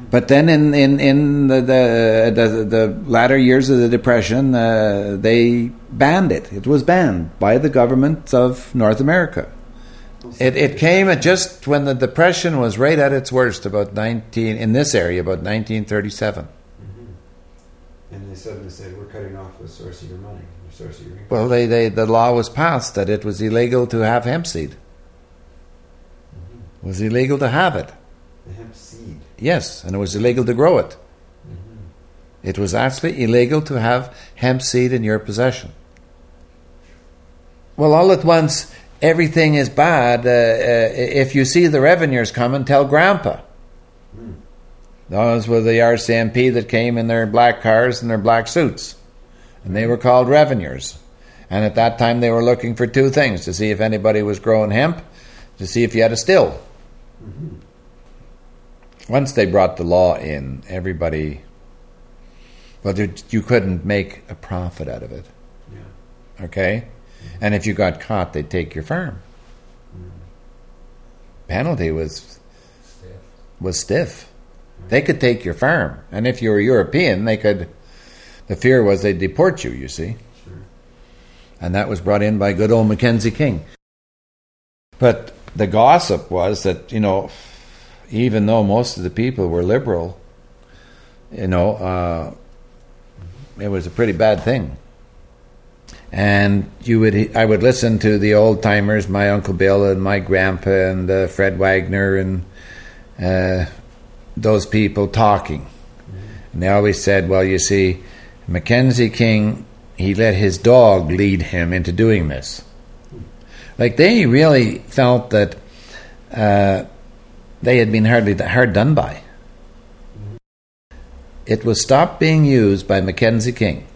But then in the latter years of the Depression, they banned it. It was banned by the government of North America. It came at just when the Depression was right at its worst, about 1937. Mm-hmm. And they suddenly said, we're cutting off the source of your money, the source of your income. Well, the law was passed that it was illegal to have hemp seed. Mm-hmm. It was illegal to have it. The hemp seed? Yes, and it was illegal to grow it. Mm-hmm. It was actually illegal to have hemp seed in your possession. Well, all at once, everything is bad. If you see the revenuers coming, tell Grandpa. Mm. Those were the RCMP that came in their black cars and their black suits. And they were called revenuers. And at that time they were looking for two things: to see if anybody was growing hemp, to see if you had a still. Mm-hmm. Once they brought the law in, everybody... Well, you couldn't make a profit out of it. Yeah. Okay? Mm-hmm. And if you got caught, they'd take your farm. Mm-hmm. Penalty was stiff. Mm-hmm. They could take your farm. And if you were European, they could... The fear was they'd deport you, you see. Sure. And that was brought in by good old Mackenzie King. But the gossip was that, even though most of the people were liberal, it was a pretty bad thing. And I would listen to the old timers, my Uncle Bill and my grandpa and Fred Wagner and those people talking. Mm-hmm. And they always said, well, you see, Mackenzie King, he let his dog lead him into doing this. Like, they really felt that they had been hard done by. It was stopped being used by Mackenzie King.